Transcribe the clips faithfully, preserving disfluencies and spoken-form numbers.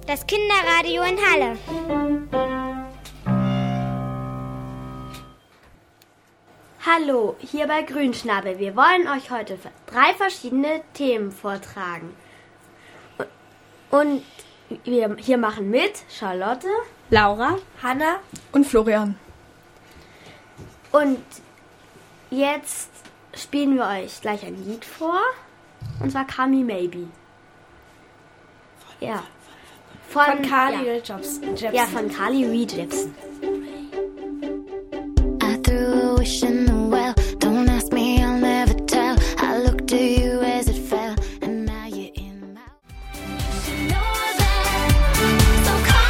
Das Kinderradio in Halle. Hallo, hier bei Grünschnabel. Wir wollen euch heute drei verschiedene Themen vortragen. Und wir hier machen mit Charlotte, Laura, Hanna und Florian. Und jetzt spielen wir euch gleich ein Lied vor. Und zwar Call Me Maybe. Ja. Von, von Carly ja. Rae Jepsen. Ja, von Carly Rae Jepsen. I threw a wish in the well. Don't ask me, I'll never tell. I looked to you as it fell, and now you're in my. You know that,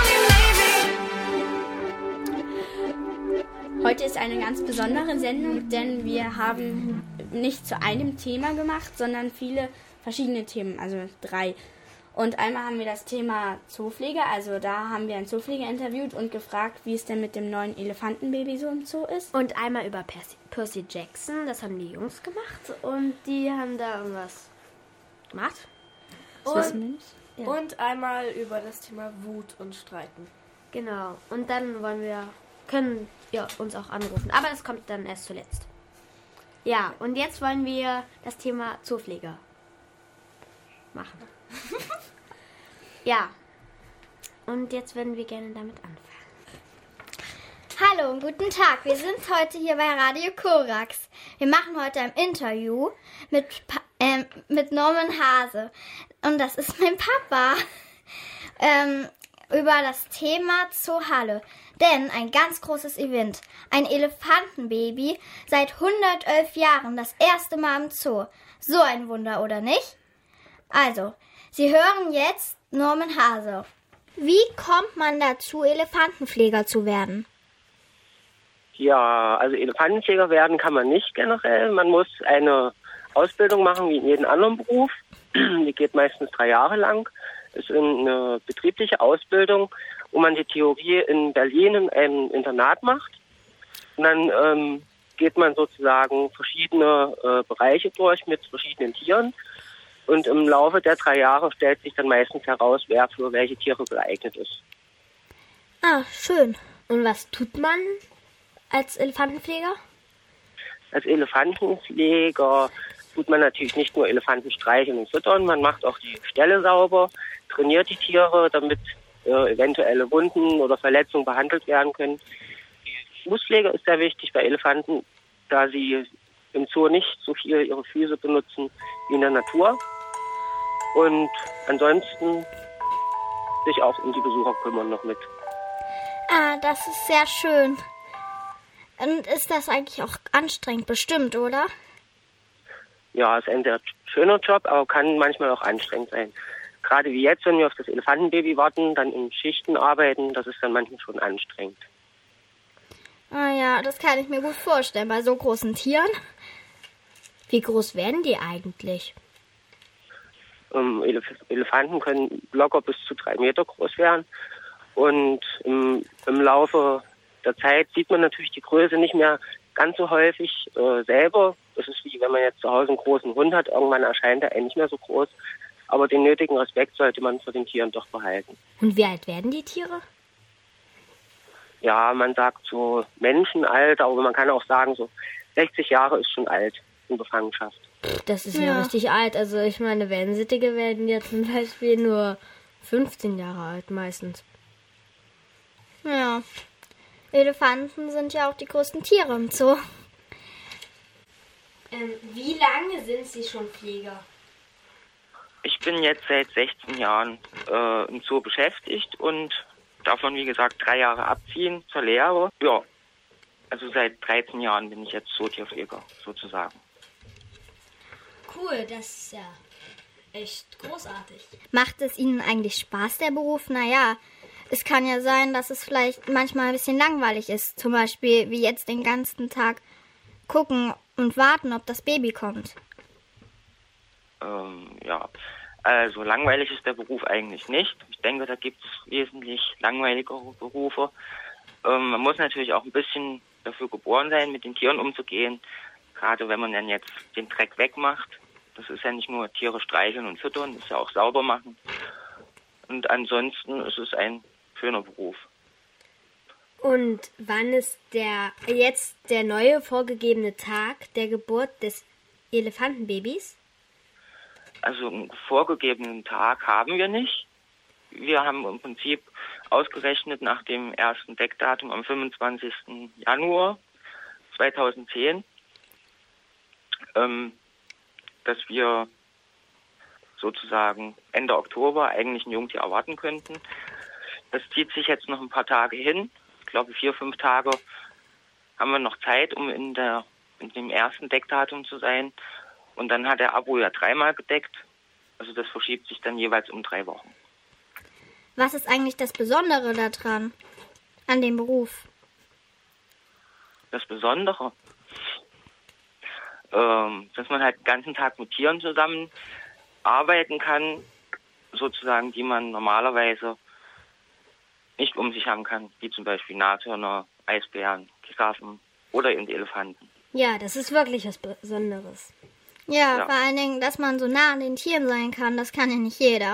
so call me maybe. Heute ist eine ganz besondere Sendung, denn wir haben nicht zu einem Thema gemacht, sondern viele verschiedene Themen, also drei. Und einmal haben wir das Thema Zoopflege, also da haben wir einen Zoopfleger interviewt und gefragt, wie es denn mit dem neuen Elefantenbaby so im Zoo ist. Und einmal über Percy, Percy Jackson, das haben die Jungs gemacht und die haben da irgendwas gemacht. Das wissen wir nicht. Ja. Und einmal über das Thema Wut und Streiten. Genau, und dann wollen wir, können ihr uns auch anrufen, aber das kommt dann erst zuletzt. Ja, und jetzt wollen wir das Thema Zoopfleger machen. Ja, und jetzt würden wir gerne damit anfangen. Hallo und guten Tag. Wir sind heute hier bei Radio Korax. Wir machen heute ein Interview mit, pa- ähm, mit Norman Hase. Und das ist mein Papa. ähm, über das Thema Zoo Halle. Denn ein ganz großes Event. Ein Elefantenbaby seit hundertelf Jahren das erste Mal im Zoo. So ein Wunder, oder nicht? Also, Sie hören jetzt Norman Hase. Wie kommt man dazu, Elefantenpfleger zu werden? Ja, also Elefantenpfleger werden kann man nicht generell. Man muss eine Ausbildung machen wie in jedem anderen Beruf. Die geht meistens drei Jahre lang. Das ist eine betriebliche Ausbildung, wo man die Theorie in Berlin in einem Internat macht. Und dann ähm, geht man sozusagen verschiedene äh, Bereiche durch mit verschiedenen Tieren. Und im Laufe der drei Jahre stellt sich dann meistens heraus, wer für welche Tiere geeignet ist. Ah, schön. Und was tut man als Elefantenpfleger? Als Elefantenpfleger tut man natürlich nicht nur Elefanten streicheln und füttern, man macht auch die Ställe sauber, trainiert die Tiere, damit äh, eventuelle Wunden oder Verletzungen behandelt werden können. Die Fußpflege ist sehr wichtig bei Elefanten, da sie im Zoo nicht so viel ihre Füße benutzen wie in der Natur. Und ansonsten sich auch um die Besucher kümmern noch mit. Ah, das ist sehr schön. Und ist das eigentlich auch anstrengend, bestimmt, oder? Ja, es ist ein sehr schöner Job, aber kann manchmal auch anstrengend sein. Gerade wie jetzt, wenn wir auf das Elefantenbaby warten, dann in Schichten arbeiten, das ist dann manchmal schon anstrengend. Ah ja, das kann ich mir gut vorstellen, bei so großen Tieren. Wie groß werden die eigentlich? Ähm, Elef- Elefanten können locker bis zu drei Meter groß werden. Und im, im Laufe der Zeit sieht man natürlich die Größe nicht mehr ganz so häufig äh, selber. Das ist wie wenn man jetzt zu Hause einen großen Hund hat. Irgendwann erscheint er nicht mehr so groß. Aber den nötigen Respekt sollte man vor den Tieren doch behalten. Und wie alt werden die Tiere? Ja, man sagt so Menschenalter, aber man kann auch sagen, so sechzig Jahre ist schon alt in Gefangenschaft. Das ist ja, Ja. richtig alt. Also ich meine, Wellensittige werden ja zum Beispiel nur fünfzehn Jahre alt meistens. Ja. Elefanten sind ja auch die größten Tiere im Zoo. Ähm, wie lange sind Sie schon Pfleger? Ich bin jetzt seit sechzehn Jahren äh, im Zoo beschäftigt und davon, wie gesagt, drei Jahre abziehen zur Lehre. Ja, also seit dreizehn Jahren bin ich jetzt Zootierpfleger sozusagen. Cool, das ist ja echt großartig. Macht es Ihnen eigentlich Spaß, der Beruf? Naja, es kann ja sein, dass es vielleicht manchmal ein bisschen langweilig ist. Zum Beispiel wie jetzt den ganzen Tag gucken und warten, ob das Baby kommt. Ähm, ja, also langweilig ist der Beruf eigentlich nicht. Ich denke, da gibt es wesentlich langweiligere Berufe. Ähm, man muss natürlich auch ein bisschen dafür geboren sein, mit den Tieren umzugehen. Gerade wenn man dann jetzt den Dreck wegmacht. Das ist ja nicht nur Tiere streicheln und füttern, das ist ja auch sauber machen. Und ansonsten ist es ein schöner Beruf. Und wann ist der jetzt der neue vorgegebene Tag der Geburt des Elefantenbabys? Also einen vorgegebenen Tag haben wir nicht. Wir haben im Prinzip ausgerechnet nach dem ersten Deckdatum am fünfundzwanzigsten Januar zweitausendzehn, ähm, dass wir sozusagen Ende Oktober eigentlich ein Jungtier erwarten könnten. Das zieht sich jetzt noch ein paar Tage hin. Ich glaube, vier, fünf Tage haben wir noch Zeit, um in der in dem ersten Deckdatum zu sein. Und dann hat der Abo ja dreimal gedeckt. Also das verschiebt sich dann jeweils um drei Wochen. Was ist eigentlich das Besondere daran, an dem Beruf? Das Besondere, ähm, dass man halt den ganzen Tag mit Tieren zusammen arbeiten kann, sozusagen, die man normalerweise nicht um sich haben kann, wie zum Beispiel Nashörner, Eisbären, Giraffen oder eben die Elefanten. Ja, das ist wirklich was Besonderes. Ja, Ja. vor allen Dingen, dass man so nah an den Tieren sein kann, das kann ja nicht jeder.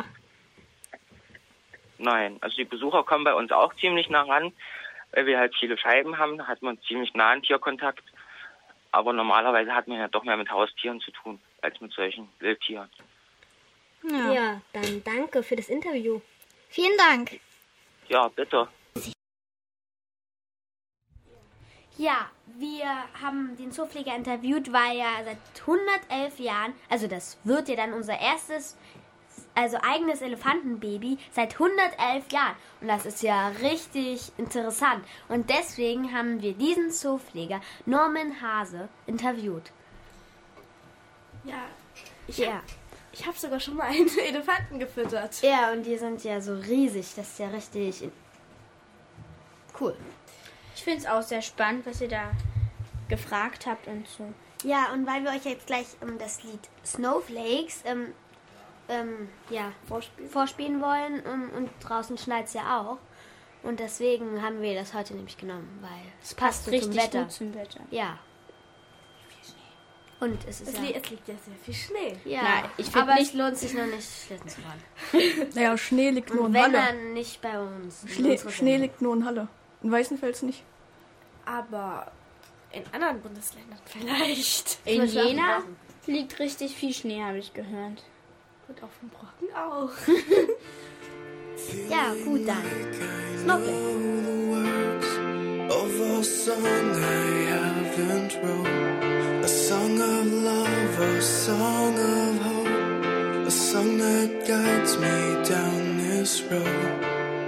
Nein, also die Besucher kommen bei uns auch ziemlich nah ran, weil wir halt viele Scheiben haben, da hat man ziemlich nahen Tierkontakt. Aber normalerweise hat man ja doch mehr mit Haustieren zu tun, als mit solchen Wildtieren. Ja. Ja, dann danke für das Interview. Vielen Dank. Ja, bitte. Ja, wir haben den Zoopfleger interviewt, weil er seit hundertelf Jahren, also das wird ja dann unser erstes, also eigenes Elefantenbaby seit hundertelf Jahren. Und das ist ja richtig interessant. Und deswegen haben wir diesen Zoopfleger, Norman Hase, interviewt. Ja, ich Ja. Ich habe sogar schon mal einen Elefanten gefüttert. Ja, und die sind ja so riesig, das ist ja richtig cool. Ich finde es auch sehr spannend, was ihr da gefragt habt und so. Ja, und weil wir euch jetzt gleich ähm, das Lied Snowflakes ähm, ähm, ja, vorspielen. vorspielen wollen ähm, und draußen schneit es ja auch. Und deswegen haben wir das heute nämlich genommen, weil es passt so Richtig zum Wetter. gut zum Wetter. Ja. Und es ist Es, ja... li es liegt ja sehr viel Schnee. ja, Nein, ich find aber nicht- es lohnt sich noch nicht, Schlitten zu fahren. Naja, Schnee liegt nur Und in wenn Halle. dann nicht bei uns. in Schnee, unserer Schnee Sendung. liegt nur in Halle. In Weißenfels nicht. Aber in anderen Bundesländern vielleicht. In muss auch Jena machen. liegt richtig viel Schnee, habe ich gehört. Und auf dem Brocken auch. Ja, gut dann. Snowflakes. Of a song I haven't wrote, a song of love, a song of hope, a song that guides me down this road.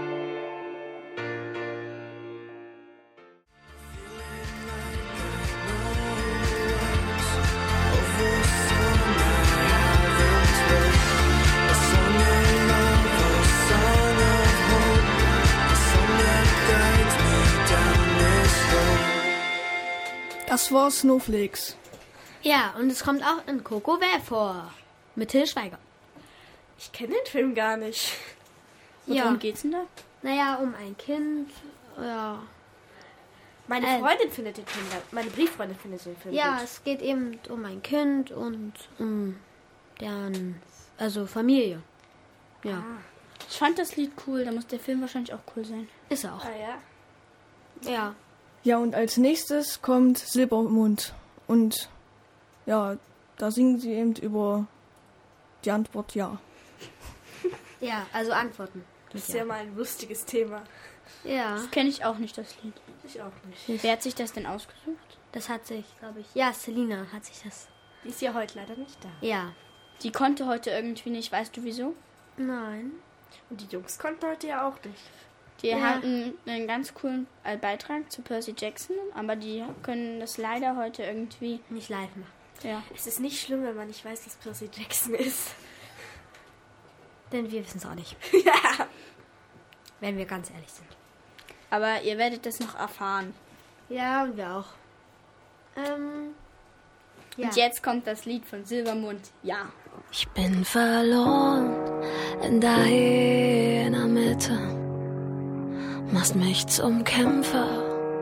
Das war Snowflakes. Ja, und es kommt auch in Coco Bär vor. Mit Till Schweiger. Ich kenne den Film gar nicht. Und Ja. worum geht's denn da? Naja, um ein Kind. Ja. Meine Äh. Freundin findet den Film, ga- meine Brieffreundin findet den Film Ja, gut. es geht eben um ein Kind und um deren, also Familie. Ja, Ich fand das Lied cool, da muss der Film wahrscheinlich auch cool sein. ist er auch. Ah ja. Ja. Ja, und als nächstes kommt Silbermond. Und ja, da singen sie eben über die Antwort ja. Ja, also Antworten. Das ist ja mal ein lustiges Thema. Ja, Kenne ich auch nicht, das Lied. Ich auch nicht. Wer hat sich das denn ausgesucht? das hat sich, glaube ich. Ja, Selina hat sich das. Die ist ja heute leider nicht da. Ja. Die konnte heute irgendwie nicht, weißt du wieso? Nein. Und die Jungs konnten heute ja auch nicht. Die Ja. hatten einen ganz coolen äh, Beitrag zu Percy Jackson, aber die können das leider heute irgendwie, Nicht live machen. ja. Es ist nicht schlimm, wenn man nicht weiß, dass Percy Jackson ist. Denn wir wissen es auch nicht. Ja. Wenn wir ganz ehrlich sind. Aber ihr werdet das noch erfahren. Ja, und wir auch. Ähm. Ja. Und jetzt kommt das Lied von Silbermond, ja. Ich bin verloren in deiner Mitte, machst mich zum Kämpfer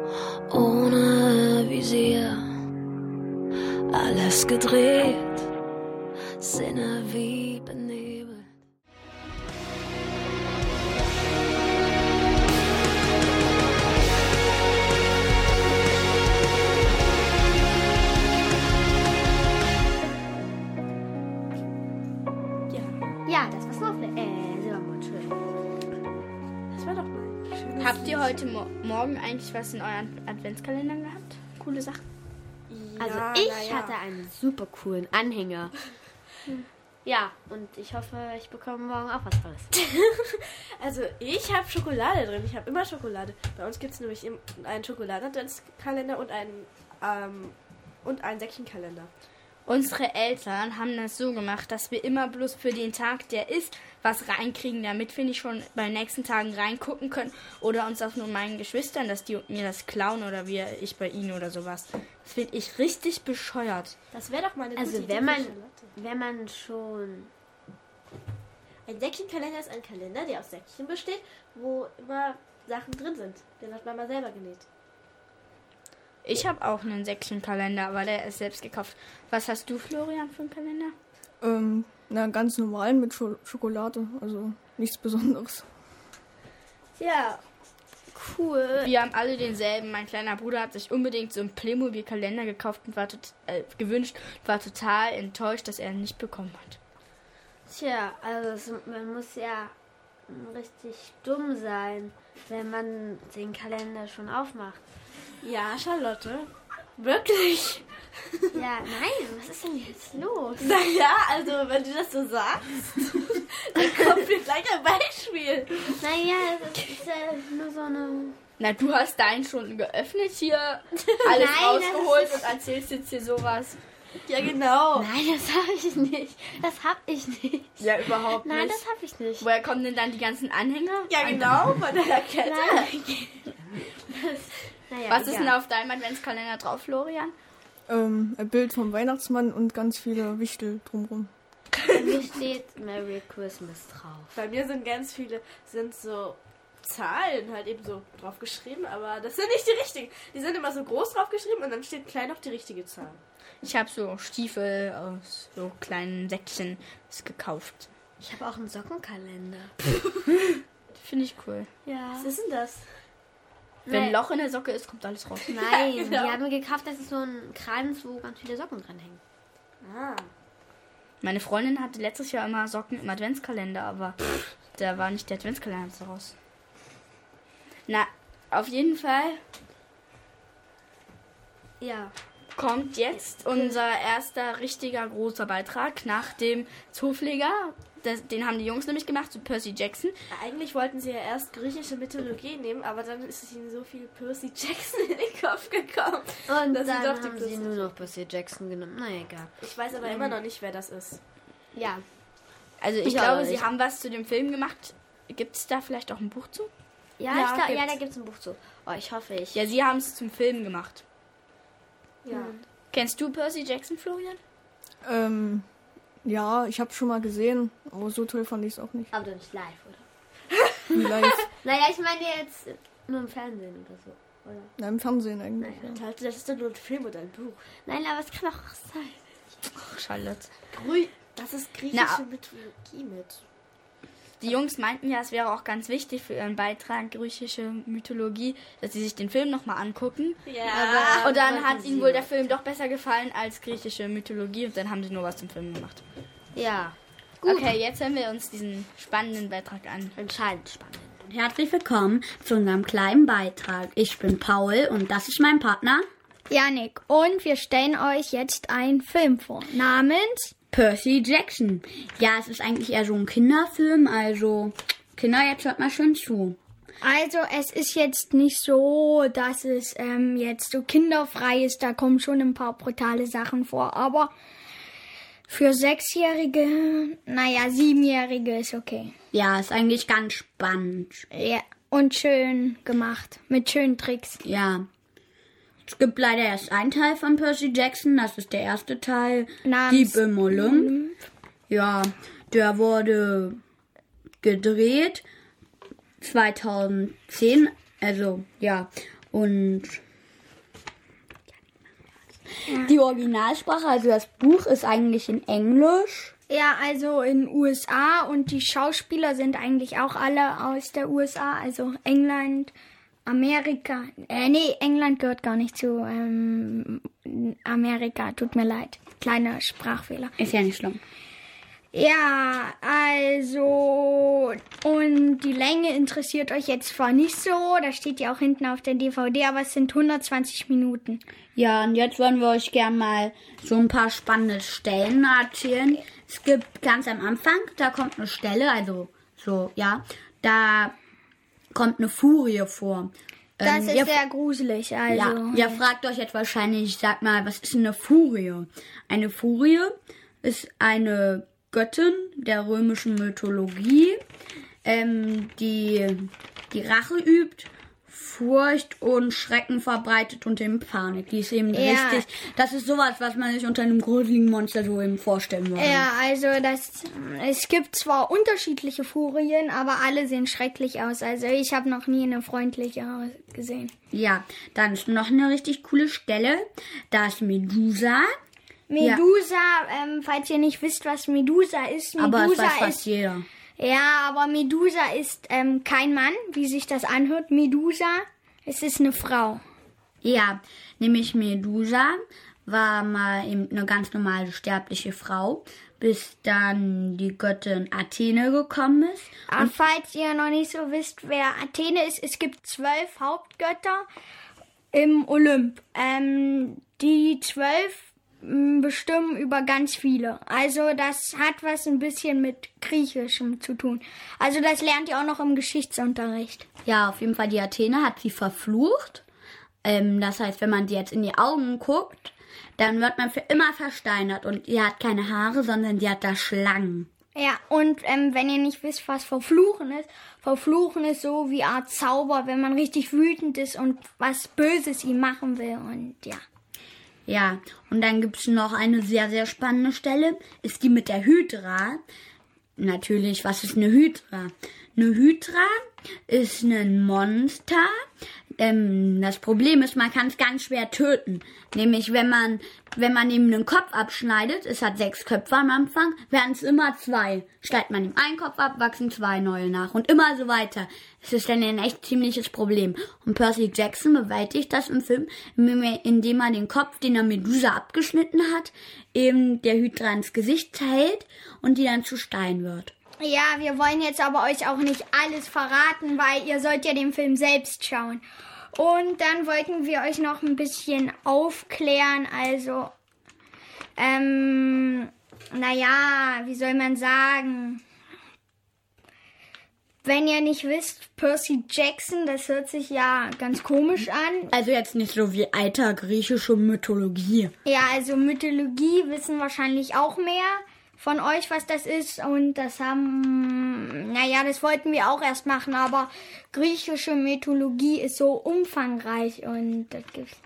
ohne Visier. Alles gedreht, Sinne wie benebelt. Habt ihr heute Mo- Morgen eigentlich was in euren Adventskalendern gehabt? Coole Sachen? Also Ja, ich na ja. hatte einen super coolen Anhänger. Ja, und ich hoffe, ich bekomme morgen auch was Tolles. Also ich habe Schokolade drin. Ich habe immer Schokolade. Bei uns gibt es nämlich im- einen Schokoladenadventskalender und einen, ähm, und einen Säckchenkalender. Unsere Eltern haben das so gemacht, dass wir immer bloß für den Tag, der ist, was reinkriegen, damit wir nicht schon bei den nächsten Tagen reingucken können oder uns auch nur meinen Geschwistern, dass die mir das klauen oder wir ich bei ihnen oder sowas. Das finde ich richtig bescheuert. Das wäre doch mal eine Also gute Idee wenn man, für Charlotte. wenn man schon... Ein Säckchenkalender ist ein Kalender, der aus Säckchen besteht, wo immer Sachen drin sind. Den hat Mama selber genäht. Ich habe auch einen Säckchenkalender, aber der ist selbst gekauft. Was hast du, Florian, für einen Kalender? Ähm, na, ganz normal mit Scho- Schokolade, also nichts Besonderes. Ja, cool. Wir haben alle denselben. Mein kleiner Bruder hat sich unbedingt so einen Playmobil-Kalender gekauft und war tot, äh, gewünscht, war total enttäuscht, dass er ihn nicht bekommen hat. Tja, also es, man muss ja richtig dumm sein, wenn man den Kalender schon aufmacht. Ja, Charlotte. Wirklich? Ja, nein, was ist denn jetzt los? Naja, also wenn du das so sagst, dann kommt mir gleich ein Beispiel. Naja, das ist ja nur so eine... Na, du hast deinen schon geöffnet hier, alles Nein, rausgeholt das und erzählst jetzt hier sowas. Ja, genau. Nein, das habe ich nicht. Das habe ich nicht. Ja, überhaupt Nein, nicht. das habe ich nicht. Woher kommen denn dann die ganzen Anhänger? Ja, genau, von der Kette. Naja, Was ist egal. denn auf deinem Adventskalender drauf, Florian? Ähm, ein Bild vom Weihnachtsmann und ganz viele Wichtel drumrum. Bei mir steht Merry Christmas drauf. Bei mir sind ganz viele, sind so Zahlen halt eben so drauf geschrieben, aber das sind nicht die richtigen. Die sind immer so groß drauf geschrieben und dann steht klein noch die richtige Zahl. Ich habe so Stiefel aus so kleinen Säckchen gekauft. Ich habe auch einen Sockenkalender. Finde ich cool. Ja. Was ist denn das? Wenn ein Nein. Loch in der Socke ist, kommt alles raus. Nein, Genau. die haben mir gekauft, das ist so ein Kranz, wo ganz viele Socken dran hängen. Ah. Meine Freundin hatte letztes Jahr immer Socken im Adventskalender, aber da war nicht der Adventskalender daraus. Na, auf jeden Fall Ja. kommt jetzt unser erster richtiger großer Beitrag nach dem Zoopfleger. Das, den haben die Jungs nämlich gemacht zu Percy Jackson. Eigentlich wollten sie ja erst griechische Mythologie nehmen, aber dann ist ihnen so viel Percy Jackson in den Kopf gekommen. Und Das dann ist doch die haben sie Plus- nur noch Percy Jackson genommen. Na egal. Ich weiß aber immer noch nicht, wer das ist. Ja. Also ich, Ich glaube, auch sie nicht. haben was zu dem Film gemacht. Gibt es da vielleicht auch ein Buch zu? Ja, Ja, ich glaub, ja gibt's. da gibt es ein Buch zu. Oh, ich hoffe, ich... Ja, sie haben es zum Film gemacht. Ja. Kennst du Percy Jackson, Florian? Ähm, ja, ich habe schon mal gesehen, aber so toll fand ich es auch nicht. Aber doch nicht live, oder? Wie live. Naja, ich meine jetzt nur im Fernsehen oder so, oder? Na, im Fernsehen eigentlich. Ja. Halt, das ist doch nur ein Film oder ein Buch. Nein, aber es kann auch sein. Ach, Charlotte. Grü das ist griechische Na. Mythologie mit. Die Jungs meinten ja, es wäre auch ganz wichtig für ihren Beitrag griechische Mythologie, dass sie sich den Film nochmal angucken. Ja. Und dann wollten hat sie ihnen wohl der nicht. Film doch besser gefallen als griechische Mythologie und dann haben sie nur was zum Film gemacht. Ja. Okay, jetzt hören wir uns diesen spannenden Beitrag an. Entscheidend spannend. Herzlich willkommen zu unserem kleinen Beitrag. Ich bin Paul und das ist mein Partner Janik, und wir stellen euch jetzt einen Film vor, namens Percy Jackson. Ja, es ist eigentlich eher so ein Kinderfilm, also Kinder, jetzt hört mal schön zu. Also es ist jetzt nicht so, dass es ähm, jetzt so kinderfrei ist, da kommen schon ein paar brutale Sachen vor, aber für Sechsjährige, naja, Siebenjährige ist okay. Ja, ist eigentlich ganz spannend. Ja, und schön gemacht, mit schönen Tricks. Ja. Es gibt leider erst einen Teil von Percy Jackson, das ist der erste Teil, Namens Dieb im Olymp. Ja, der wurde gedreht zweitausendzehn, also ja, und die Originalsprache, also das Buch ist eigentlich in Englisch. Ja, also in U S A, und die Schauspieler sind eigentlich auch alle aus der U S A, also England, Amerika. Äh, nee, England gehört gar nicht zu ähm, Amerika, tut mir leid. Kleiner Sprachfehler. Ist ja nicht schlimm. Ja, also, und die Länge interessiert euch jetzt zwar nicht so, da steht ja auch hinten auf der D V D, aber es sind hundertzwanzig Minuten. Ja, und jetzt wollen wir euch gerne mal so ein paar spannende Stellen erzählen. Es gibt ganz am Anfang, da kommt eine Stelle, also so, ja, da kommt eine Furie vor. Das Ähm, ist ihr- sehr gruselig, also. Ja, ihr fragt euch jetzt wahrscheinlich, sag mal, was ist eine Furie? Eine Furie ist eine Göttin der römischen Mythologie, ähm, die die Rache übt, Furcht und Schrecken verbreitet und eben Panik. Die ist eben Ja. richtig, das ist sowas, was man sich unter einem gruseligen Monster so eben vorstellen würde. Ja, also das, es gibt zwar unterschiedliche Furien, aber alle sehen schrecklich aus. Also ich habe noch nie eine freundliche gesehen. Ja, dann ist noch eine richtig coole Stelle, da ist Medusa. Medusa, ähm, falls ihr nicht wisst, was Medusa ist, Aber es Medusa weiß fast ist, jeder. ja, aber Medusa ist ähm, kein Mann, wie sich das anhört. Medusa, es ist eine Frau. Ja, nämlich Medusa war mal eben eine ganz normale sterbliche Frau, bis dann die Göttin Athene gekommen ist. Aber falls ihr noch nicht so wisst, wer Athene ist, es gibt zwölf Hauptgötter im Olymp. Ähm, die zwölf m, bestimmen über ganz viele. Also das hat was ein bisschen mit Griechischem zu tun. Also das lernt ihr auch noch im Geschichtsunterricht. Ja, auf jeden Fall, die Athene hat sie verflucht. Ähm, das heißt, wenn man sie jetzt in die Augen guckt, dann wird man für immer versteinert. Und die hat keine Haare, sondern die hat da Schlangen. Ja, und ähm, wenn ihr nicht wisst, was Verfluchen ist, Verfluchen ist so wie Art Zauber, wenn man richtig wütend ist und was Böses ihm machen will. Und ja. Ja, und dann gibt's noch eine sehr, sehr spannende Stelle, ist die mit der Hydra. Natürlich, was ist eine Hydra? Eine Hydra ist ein Monster. Ähm, das Problem ist, man kann es ganz schwer töten. Nämlich, wenn man, wenn man ihm einen Kopf abschneidet, es hat sechs Köpfe am Anfang, werden es immer zwei. Schneidet man ihm einen Kopf ab, wachsen zwei neue nach und immer so weiter. Es ist dann ein echt ziemliches Problem. Und Percy Jackson bewältigt das im Film, indem er den Kopf, den er Medusa abgeschnitten hat, eben der Hydra ins Gesicht hält und die dann zu Stein wird. Ja, wir wollen jetzt aber euch auch nicht alles verraten, weil ihr sollt ja den Film selbst schauen. Und dann wollten wir euch noch ein bisschen aufklären, also, ähm, naja, wie soll man sagen? Wenn ihr nicht wisst, Percy Jackson, das hört sich ja ganz komisch an. Also jetzt nicht so wie alter griechische Mythologie. Ja, also Mythologie wissen wahrscheinlich auch mehr von euch, was das ist. Und das haben, naja, das wollten wir auch erst machen, aber griechische Mythologie ist so umfangreich und das gibt's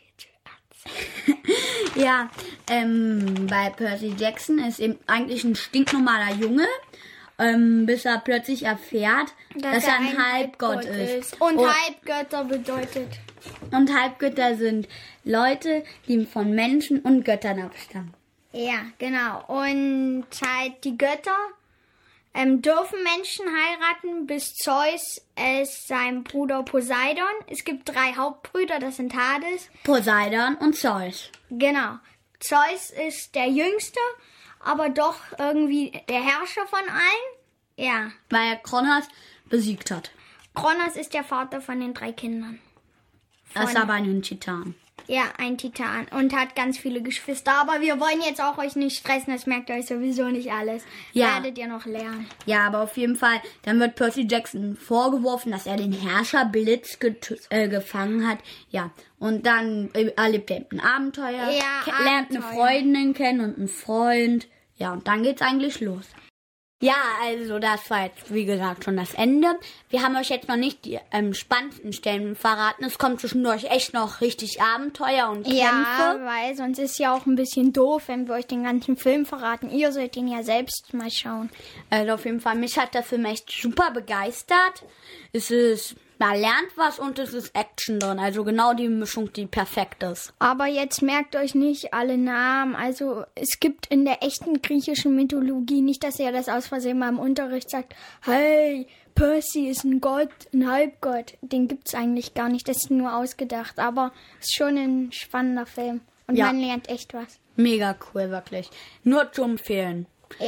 viel zu erzählen. Ja, ähm, bei Percy Jackson ist eben eigentlich ein stinknormaler Junge, ähm, bis er plötzlich erfährt, dass, dass er ein, ein Halbgott, Halbgott ist. ist. Und oh. Halbgötter bedeutet? Und Halbgötter sind Leute, die von Menschen und Göttern abstammen. Ja, genau. Und halt die Götter ähm, dürfen Menschen heiraten, bis Zeus es seinem Bruder Poseidon. Es gibt drei Hauptbrüder, das sind Hades, Poseidon und Zeus. Genau. Zeus ist der Jüngste, aber doch irgendwie der Herrscher von allen. Ja. Weil er Kronos besiegt hat. Kronos ist der Vater von den drei Kindern. Er ist aber ein Titan. Ja, ein Titan und hat ganz viele Geschwister. Aber wir wollen jetzt auch euch nicht stressen, das merkt euch sowieso nicht alles. Ja. Werdet ihr noch lernen. Ja, aber auf jeden Fall, dann wird Percy Jackson vorgeworfen, dass er den Herrscher Blitz äh, gefangen hat. Ja, und dann äh, erlebt er ein Abenteuer, ja, ke- lernt Abenteuer. eine Freundin kennen und einen Freund. Ja, und dann geht's eigentlich los. Ja, also das war jetzt, wie gesagt, schon das Ende. Wir haben euch jetzt noch nicht die ähm, spannendsten Stellen verraten. Es kommt zwischendurch echt noch richtig Abenteuer und Kämpfe. Ja, weil sonst ist ja auch ein bisschen doof, wenn wir euch den ganzen Film verraten. Ihr sollt ihn ja selbst mal schauen. Also auf jeden Fall, mich hat der Film echt super begeistert. Es ist, man lernt was und es ist Action drin. Also genau die Mischung, die perfekt ist. Aber jetzt merkt euch nicht alle Namen. Also es gibt in der echten griechischen Mythologie nicht, dass ihr das aus Versehen mal im Unterricht sagt, hey, Percy ist ein Gott, ein Halbgott. Den gibt's eigentlich gar nicht, das ist nur ausgedacht. Aber es ist schon ein spannender Film. Und Ja. man lernt echt was. Mega cool, wirklich. Nur zu empfehlen. Ja.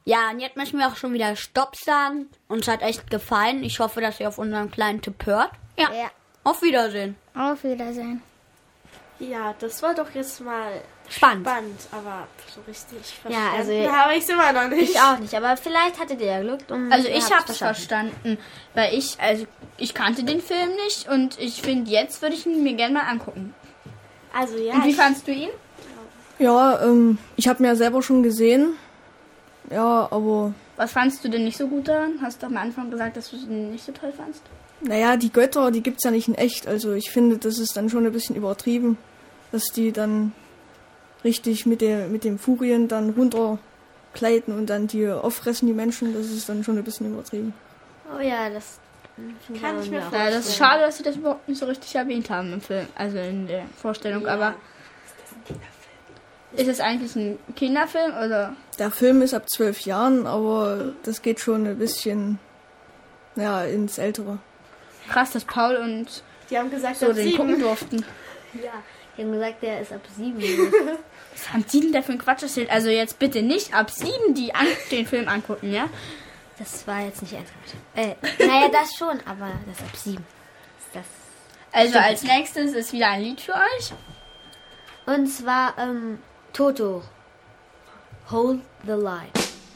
Ja, und jetzt müssen wir auch schon wieder Stopp sagen. Uns hat echt gefallen. Ich hoffe, dass ihr auf unseren kleinen Tipp hört. Ja, Ja. auf Wiedersehen. Auf Wiedersehen. Ja, das war doch jetzt mal Spannend. spannend, aber so richtig Ja, also- verstanden habe ich es immer noch nicht. Ich auch nicht, aber vielleicht hattet ihr ja Glück. Und Also ihr ich habt's hab's verstanden, weil ich, also ich kannte den Film nicht und ich finde, jetzt würde ich ihn mir gerne mal angucken. Also ja, Und wie ich, fandst du ihn? Ja, ähm, ich habe mir ja selber schon gesehen. Ja, aber Was fandst du denn nicht so gut daran? Hast du am Anfang gesagt, dass du ihn nicht so toll fandst? naja, die Götter, die gibt's ja nicht in echt. Also ich finde, das ist dann schon ein bisschen übertrieben, dass die dann richtig mit, der, mit dem Furien dann runtergleiten und dann die auffressen, die Menschen. Das ist dann schon ein bisschen übertrieben. Oh ja, das finde Kann ich mir auch. vorstellen. Ja, das ist schade, dass sie das überhaupt nicht so richtig erwähnt haben im Film, also in der Vorstellung. Aber ist es eigentlich ein Kinderfilm oder? Der Film ist ab zwölf Jahren, aber das geht schon ein bisschen ja, ins Ältere. Krass, dass Paul und die haben gesagt, so ab den sieben. gucken durften. Ja, die haben gesagt, der ist ab sieben. Was haben die denn da für ein Quatsch erzählt? Also jetzt bitte nicht ab sieben die an den Film angucken, ja? Das war jetzt nicht ernst gemeint. Äh, naja, das schon, aber das ab sieben. Das Also als nächstes ist wieder ein Lied für euch. Und zwar ähm, Toto. Hold the Light.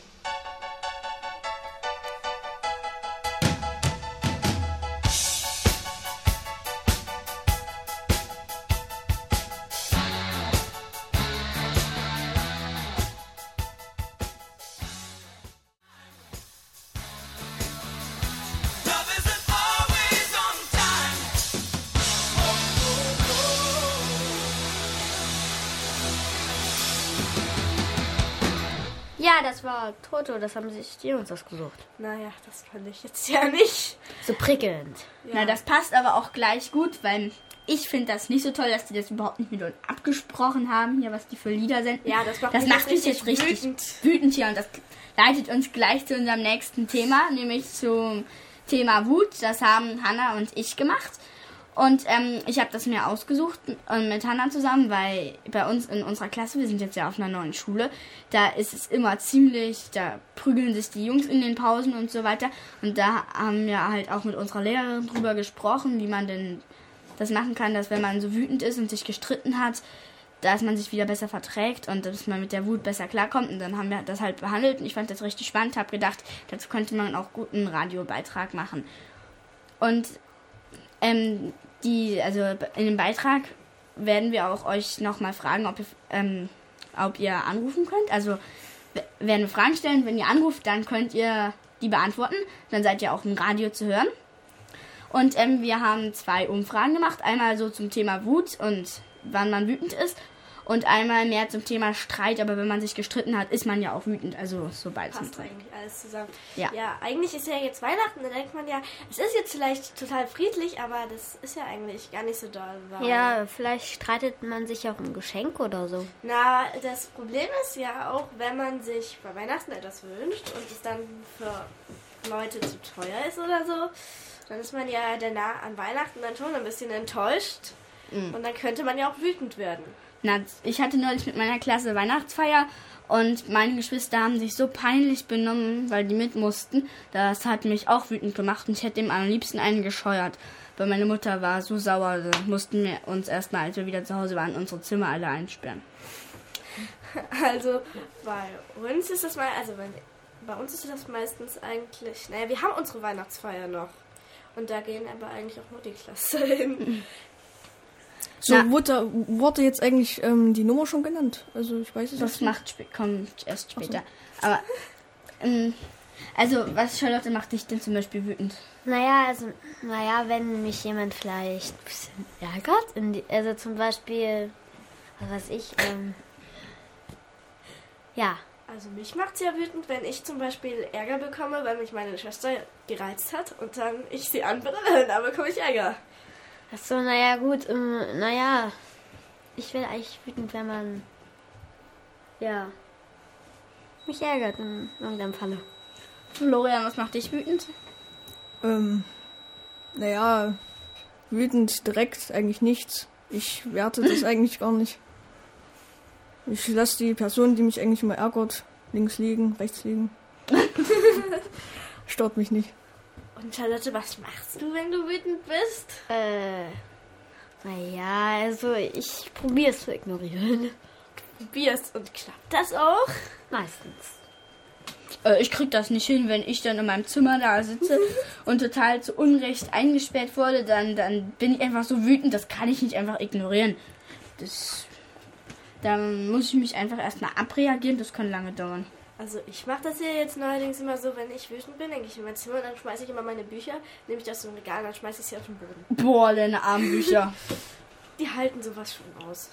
Ja, das war Toto, das haben sich die uns ausgesucht. Naja, das fand ich jetzt ja nicht. So prickelnd. Na, das passt aber auch gleich gut, weil ich finde das nicht so toll, dass die das überhaupt nicht mit uns abgesprochen haben, hier, was die für Lieder senden. Ja, das macht das mich macht mich jetzt jetzt richtig richtig wütend. wütend hier und das leitet uns gleich zu unserem nächsten Thema, nämlich zum Thema Wut. Das haben Hannah und ich gemacht. Und ähm, ich habe das mir ausgesucht äh, mit Hannah zusammen, weil bei uns in unserer Klasse, wir sind jetzt ja auf einer neuen Schule, da ist es immer ziemlich, da prügeln sich die Jungs in den Pausen und so weiter. Und da haben wir halt auch mit unserer Lehrerin drüber gesprochen, wie man denn das machen kann, dass wenn man so wütend ist und sich gestritten hat, dass man sich wieder besser verträgt und dass man mit der Wut besser klarkommt. Und dann haben wir das halt behandelt und ich fand das richtig spannend, habe gedacht, dazu könnte man auch gut einen Radiobeitrag machen. Und ähm, die, also in dem Beitrag werden wir auch euch nochmal fragen, ob ihr, ähm, ob ihr anrufen könnt. Also w- werden wir Fragen stellen, wenn ihr anruft, dann könnt ihr die beantworten. Dann seid ihr auch im Radio zu hören. Und ähm, wir haben zwei Umfragen gemacht. Einmal so zum Thema Wut und wann man wütend ist. Und einmal mehr zum Thema Streit. Aber wenn man sich gestritten hat, ist man ja auch wütend. Also so beides mit Passt drin. eigentlich alles zusammen. Ja. ja, eigentlich ist ja jetzt Weihnachten, da denkt man ja, es ist jetzt vielleicht total friedlich, aber das ist ja eigentlich gar nicht so doll. Weil Ja, vielleicht streitet man sich auch um Geschenk oder so. Na, das Problem ist ja auch, wenn man sich bei Weihnachten etwas wünscht und es dann für Leute zu teuer ist oder so, dann ist man ja danach an Weihnachten dann schon ein bisschen enttäuscht. Mhm. Und dann könnte man ja auch wütend werden. Na, ich hatte neulich mit meiner Klasse Weihnachtsfeier und meine Geschwister haben sich so peinlich benommen, weil die mit mussten. Das hat mich auch wütend gemacht und ich hätte ihm am liebsten einen gescheuert. Weil meine Mutter war so sauer, da mussten wir uns erstmal, als wir wieder zu Hause waren, unsere Zimmer alle einsperren. Also bei uns ist das mal, also wenn, bei uns ist das meistens eigentlich, naja, wir haben unsere Weihnachtsfeier noch. Und da gehen aber eigentlich auch nur die Klasse hin. So, Na. wurde, wurde jetzt eigentlich ähm, die Nummer schon genannt? Also ich weiß es Das jetzt macht spä- kommt erst später. Aber, ähm, also, was, Charlotte, macht dich denn zum Beispiel wütend? Naja, also, naja, wenn mich jemand vielleicht ein bisschen ärgert, in die, also zum Beispiel, was weiß ich, ähm, ja, Also mich macht es ja wütend, wenn ich zum Beispiel Ärger bekomme, weil mich meine Schwester gereizt hat und dann ich sie anbrille, dann bekomme ich Ärger. ach so, naja, gut, ähm, naja, ich werde eigentlich wütend, wenn man, ja, mich ärgert in irgendeinem Falle. Florian, was macht dich wütend? Ähm, naja, wütend direkt eigentlich nichts. Ich werte das eigentlich gar nicht. Ich lasse die Person, die mich eigentlich immer ärgert, links liegen, rechts liegen. Stört mich nicht. Und Charlotte, was machst du, wenn du wütend bist? Äh, naja, also ich probiere es zu ignorieren. Du probierst und klappt das auch? Meistens. Äh, ich krieg das nicht hin, wenn ich dann in meinem Zimmer da sitze und total zu Unrecht eingesperrt wurde, dann, dann bin ich einfach so wütend, das kann ich nicht einfach ignorieren. Das, dann muss ich mich einfach erstmal abreagieren, das kann lange dauern. Also ich mache das hier jetzt neuerdings immer so, wenn ich wütend bin, denke ich in mein Zimmer und dann schmeiße ich immer meine Bücher, nehme ich aus dem Regal und dann schmeiße ich sie auf den Boden. Boah, deine armen Bücher. Die halten sowas schon aus.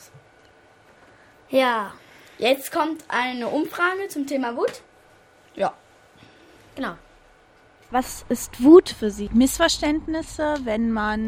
Ja, Jetzt kommt eine Umfrage zum Thema Wut. Ja. genau. Was ist Wut für Sie? Missverständnisse, wenn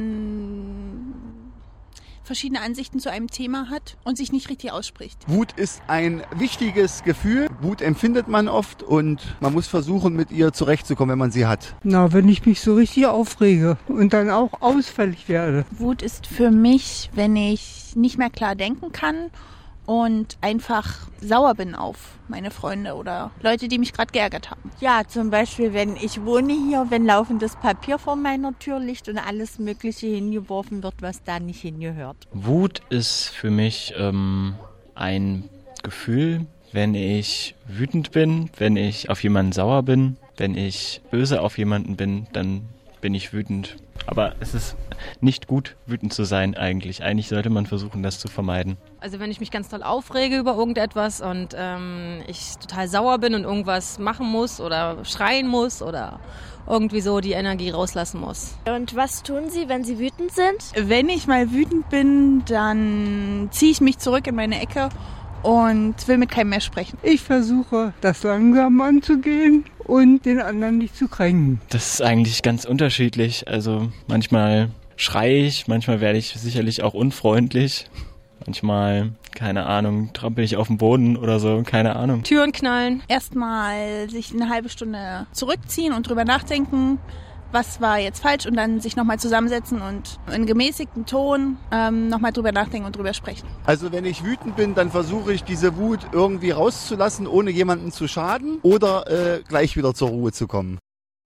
man verschiedene Ansichten zu einem Thema hat und sich nicht richtig ausspricht. Wut ist ein wichtiges Gefühl. Wut empfindet man oft und man muss versuchen, mit ihr zurechtzukommen, wenn man sie hat. Na, wenn ich mich so richtig aufrege und dann auch ausfällig werde. Wut ist für mich, wenn ich nicht mehr klar denken kann und einfach sauer bin auf meine Freunde oder Leute, die mich gerade geärgert haben. Ja, zum Beispiel, wenn ich wohne hier, wenn laufendes Papier vor meiner Tür liegt und alles Mögliche hingeworfen wird, was da nicht hingehört. Wut ist für mich ähm, ein Gefühl, wenn ich wütend bin, wenn ich auf jemanden sauer bin, wenn ich böse auf jemanden bin, dann bin ich wütend. Aber es ist nicht gut, wütend zu sein eigentlich. Eigentlich sollte man versuchen, das zu vermeiden. Also wenn ich mich ganz doll aufrege über irgendetwas und ähm, ich total sauer bin und irgendwas machen muss oder schreien muss oder irgendwie so die Energie rauslassen muss. Und was tun Sie, wenn Sie wütend sind? Wenn ich mal wütend bin, dann ziehe ich mich zurück in meine Ecke und will mit keinem mehr sprechen. Ich versuche, das langsam anzugehen und den anderen nicht zu kränken. Das ist eigentlich ganz unterschiedlich. Also manchmal schreie ich, manchmal werde ich sicherlich auch unfreundlich. Manchmal, keine Ahnung, trampel ich auf den Boden oder so, keine Ahnung. Türen knallen. Erstmal sich eine halbe Stunde zurückziehen und drüber nachdenken, was war jetzt falsch und dann sich nochmal zusammensetzen und in gemäßigtem Ton ähm, nochmal drüber nachdenken und drüber sprechen. Also wenn ich wütend bin, dann versuche ich diese Wut irgendwie rauszulassen, ohne jemanden zu schaden oder äh, gleich wieder zur Ruhe zu kommen.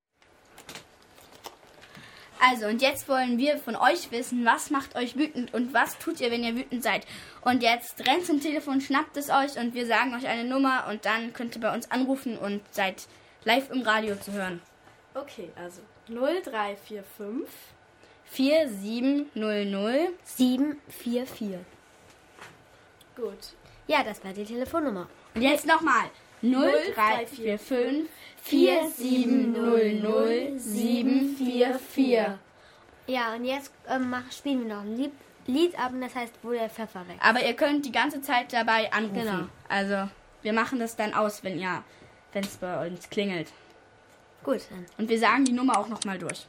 Also, und jetzt wollen wir von euch wissen, was macht euch wütend und was tut ihr, wenn ihr wütend seid. Und jetzt rennt zum Telefon, schnappt es euch und wir sagen euch eine Nummer und dann könnt ihr bei uns anrufen und seid live im Radio zu hören. Okay, also null drei vier fünf vier sieben null null sieben vier vier. Gut. Ja, das war die Telefonnummer. Und jetzt nochmal. null drei vier fünf vier sieben null null sieben vier vier. Ja, und jetzt ähm, mach, spielen wir noch ein Lied, Lied ab und das heißt, wo der Pfeffer weg. Aber ihr könnt die ganze Zeit dabei anrufen. Genau. Also, wir machen das dann aus, wenn ja, wenn es bei uns klingelt. Gut, dann. Und wir sagen die Nummer auch nochmal durch.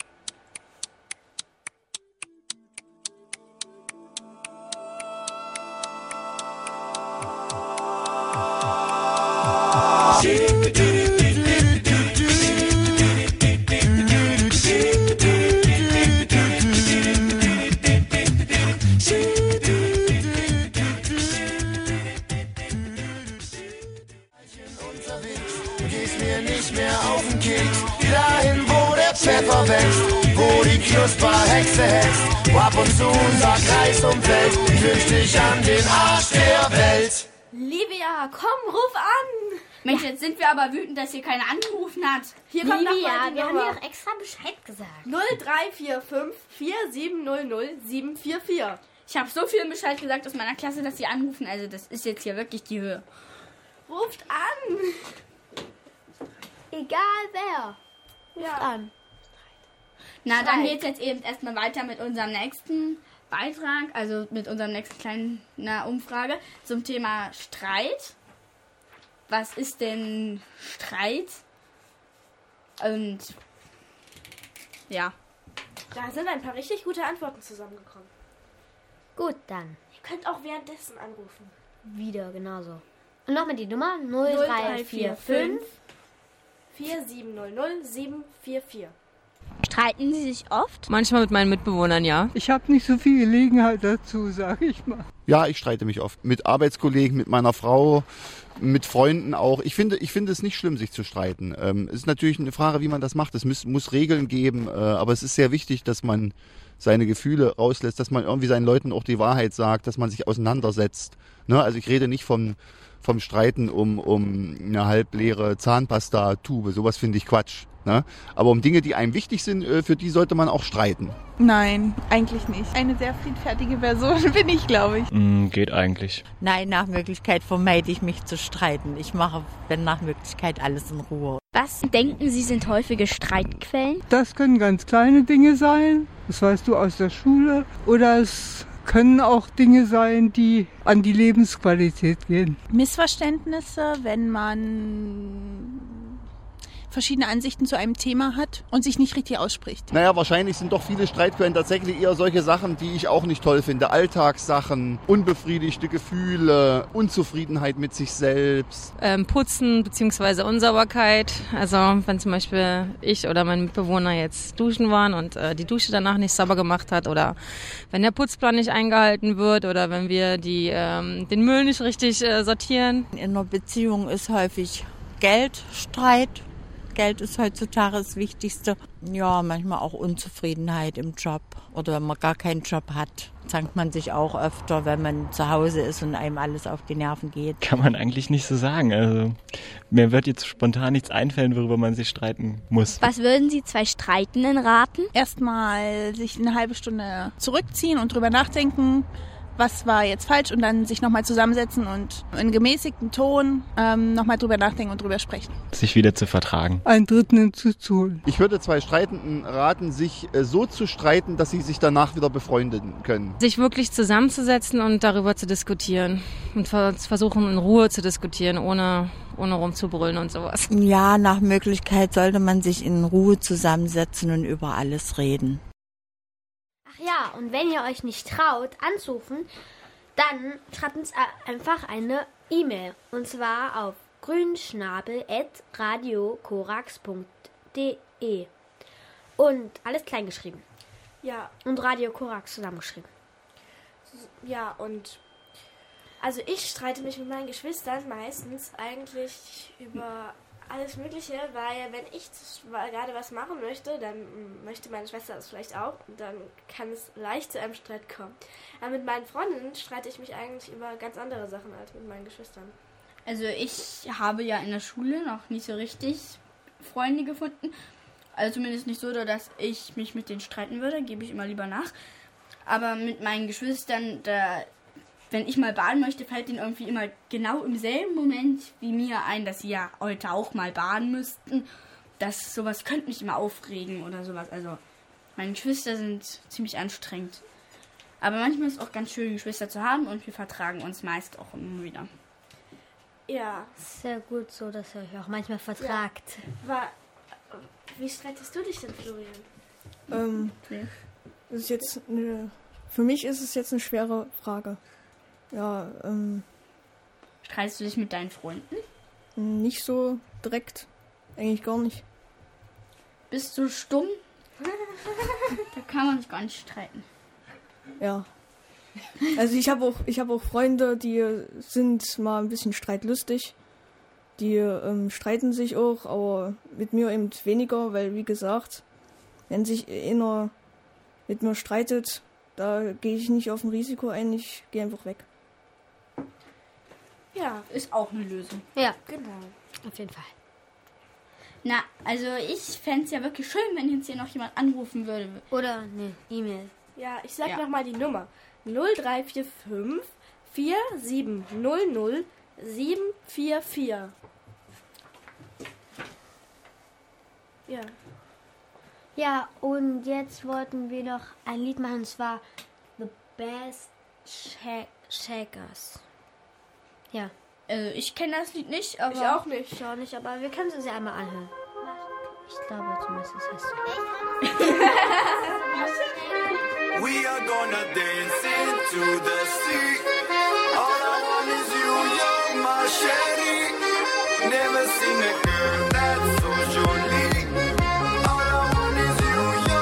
Gehst mir nicht mehr auf den Keks, dahin wo der Pfeffer wächst, wo die Knusperhexe hext, wo ab und zu unser Kreis umfällt, fühlt dich an den Arsch der Welt. Livia, komm, ruf an! Mensch, jetzt sind wir aber wütend, dass hier keiner angerufen hat. Hier kommt noch mal die wir haben Nummer. dir doch extra Bescheid gesagt. null drei vier fünf vier sieben null null sieben vier vier. Ich habe so viel Bescheid gesagt aus meiner Klasse, dass sie anrufen. Also das ist jetzt hier wirklich die Höhe. Ruft an! Egal wer. Ruft Ja. an. Na, dann Streit. geht's jetzt eben erstmal weiter mit unserem nächsten Beitrag, also mit unserem nächsten kleinen na, Umfrage zum Thema Streit. Was ist denn Streit? Und ja. Da sind ein paar richtig gute Antworten zusammengekommen. Gut, dann. Ihr könnt auch währenddessen anrufen. Wieder genauso. Und nochmal die Nummer null drei vier fünf vier sieben null null sieben vier vier. Streiten Sie sich oft? Manchmal mit meinen Mitbewohnern, ja. Ich habe nicht so viel Gelegenheit dazu, sag ich mal. Ja, ich streite mich oft. Mit Arbeitskollegen, mit meiner Frau, mit Freunden auch. Ich finde, ich finde es nicht schlimm, sich zu streiten. Ähm, es ist natürlich eine Frage, wie man das macht. Es muss, muss Regeln geben, äh, aber es ist sehr wichtig, dass man seine Gefühle rauslässt, dass man irgendwie seinen Leuten auch die Wahrheit sagt, dass man sich auseinandersetzt. Ne? Also ich rede nicht vom, vom Streiten um, um eine halbleere Zahnpasta-Tube. Sowas finde ich Quatsch. Ne? Aber um Dinge, die einem wichtig sind, äh, für die sollte man auch streiten. Nein, eigentlich nicht. Eine sehr friedfertige Person bin ich, glaube ich. Mm, geht eigentlich. Nein, nach Möglichkeit vermeide ich mich zu streiten. Ich mache, wenn nach Möglichkeit, alles in Ruhe. Was denken Sie sind häufige Streitquellen? Das können ganz kleine Dinge sein, das weißt du aus der Schule, oder es können auch Dinge sein, die an die Lebensqualität gehen. Missverständnisse, wenn man verschiedene Ansichten zu einem Thema hat und sich nicht richtig ausspricht. Naja, wahrscheinlich sind doch viele Streitquellen tatsächlich eher solche Sachen, die ich auch nicht toll finde. Alltagssachen, unbefriedigte Gefühle, Unzufriedenheit mit sich selbst. Ähm, Putzen bzw. Unsauberkeit. Also wenn zum Beispiel ich oder mein Mitbewohner jetzt duschen waren und äh, die Dusche danach nicht sauber gemacht hat oder wenn der Putzplan nicht eingehalten wird oder wenn wir die, ähm, den Müll nicht richtig äh, sortieren. In einer Beziehung ist häufig Geldstreit. Geld ist heutzutage das Wichtigste. Ja, manchmal auch Unzufriedenheit im Job oder wenn man gar keinen Job hat. Zankt man sich auch öfter, wenn man zu Hause ist und einem alles auf die Nerven geht. Kann man eigentlich nicht so sagen. Also mir wird jetzt spontan nichts einfallen, worüber man sich streiten muss. Was würden Sie zwei Streitenden raten? Erstmal sich eine halbe Stunde zurückziehen und drüber nachdenken, was war jetzt falsch und dann sich nochmal zusammensetzen und in gemäßigten Ton ähm, nochmal drüber nachdenken und drüber sprechen. Sich wieder zu vertragen. Einen Dritten hinzuzuholen. Ich würde zwei Streitenden raten, sich äh, so zu streiten, dass sie sich danach wieder befreunden können. Sich wirklich zusammenzusetzen und darüber zu diskutieren und versuchen in Ruhe zu diskutieren, ohne, ohne rumzubrüllen und sowas. Ja, nach Möglichkeit sollte man sich in Ruhe zusammensetzen und über alles reden. Ja, und wenn ihr euch nicht traut, anzurufen, dann schreibt uns einfach eine E-Mail. Und zwar auf grünschnabel at radiokorax punkt de. Und alles klein geschrieben. Ja. Und Radio Korax zusammengeschrieben. Ja, und also ich streite mich mit meinen Geschwistern meistens eigentlich über alles Mögliche, weil wenn ich gerade was machen möchte, dann möchte meine Schwester das vielleicht auch und dann kann es leicht zu einem Streit kommen. Aber mit meinen Freundinnen streite ich mich eigentlich über ganz andere Sachen als mit meinen Geschwistern. Also ich habe ja in der Schule noch nicht so richtig Freunde gefunden. Also zumindest nicht so, dass ich mich mit denen streiten würde, gebe ich immer lieber nach. Aber mit meinen Geschwistern, da, wenn ich mal baden möchte, fällt denen irgendwie immer genau im selben Moment wie mir ein, dass sie ja heute auch mal baden müssten. Das sowas könnte mich immer aufregen oder sowas. Also meine Geschwister sind ziemlich anstrengend. Aber manchmal ist es auch ganz schön, Geschwister zu haben und wir vertragen uns meist auch immer wieder. Ja. Sehr gut so, dass ihr euch auch manchmal vertragt. Ja. War, wie streitest du dich denn, Florian? Ähm, das ist jetzt eine, für mich ist es jetzt eine schwere Frage. Ja, ähm. Streitest du dich mit deinen Freunden? Nicht so direkt. Eigentlich gar nicht. Bist du stumm? Da kann man sich gar nicht streiten. Ja. Also ich habe auch, ich habe auch Freunde, die sind mal ein bisschen streitlustig. Die ähm, streiten sich auch, aber mit mir eben weniger, weil wie gesagt, wenn sich einer mit mir streitet, da gehe ich nicht auf ein Risiko ein, ich gehe einfach weg. Ja, ist auch eine Lösung. Ja, genau. Auf jeden Fall. Na, also ich fände es ja wirklich schön, wenn jetzt hier noch jemand anrufen würde. Oder eine E-Mail. Ja, ich sag Ja. nochmal die Nummer. null drei vier fünf vier sieben null null sieben vier vier. Ja. Ja, und jetzt wollten wir noch ein Lied machen, und zwar The Best Shak- Shakers. Ja. Also ich kenne das Lied nicht, aber... Ich auch nicht. Ich auch nicht, aber wir können es uns ja einmal anhören. Ich glaube zumindest, das heißt so. We are gonna dance into the sea. All I want is you, you're my sherry. Never seen a girl that's so jolly. All I want is you,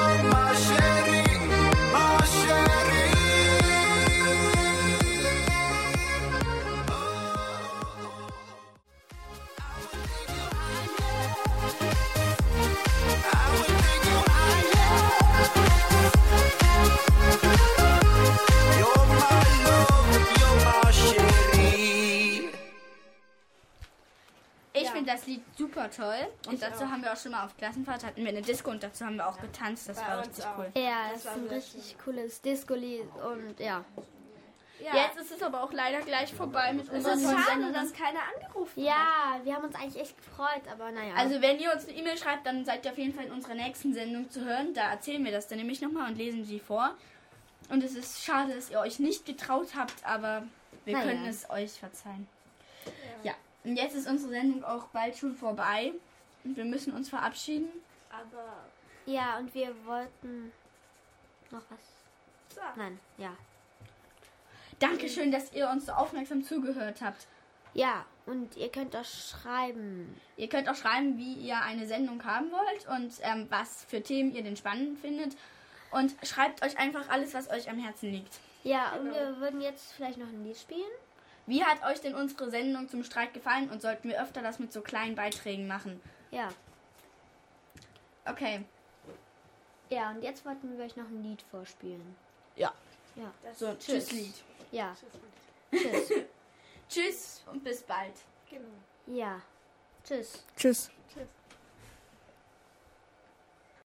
finde das Lied super toll. Und Ich dazu auch. haben wir auch schon mal auf Klassenfahrt, hatten wir eine Disco und dazu haben wir auch getanzt. Das Bei war uns richtig auch. cool. Ja, Das das, war ist ein sehr richtig cooles Disco-Lied und ja. Ja. Jetzt ist es aber auch leider gleich vorbei mit Es unserer ist tollen schade, Sendung. dass keiner angerufen Ja, wir haben uns eigentlich echt gefreut, aber naja. Also wenn ihr uns eine E-Mail schreibt, dann seid ihr auf jeden Fall in unserer nächsten Sendung zu hören. Da erzählen wir das dann nämlich nochmal und lesen sie vor. Und es ist schade, dass ihr euch nicht getraut habt, aber wir Na können ja. es euch verzeihen. Ja. Und jetzt ist unsere Sendung auch bald schon vorbei. Und wir müssen uns verabschieden. Aber Ja, und wir wollten noch was. sagen. Nein, ja. Dankeschön, dass ihr uns so aufmerksam zugehört habt. Ja, und ihr könnt auch schreiben. Ihr könnt auch schreiben, wie ihr eine Sendung haben wollt und ähm, was für Themen ihr denn spannend findet. Und schreibt euch einfach alles, was euch am Herzen liegt. Ja, und wir würden jetzt vielleicht noch ein Lied spielen. Wie hat euch denn unsere Sendung zum Streit gefallen und sollten wir öfter das mit so kleinen Beiträgen machen? Ja. Okay. Ja, und jetzt wollten wir euch noch ein Lied vorspielen. Ja. Ja. So, tschüss Lied. Ja. Tschüss. Tschüss und bis bald. Genau. Ja. Tschüss. Tschüss. Tschüss.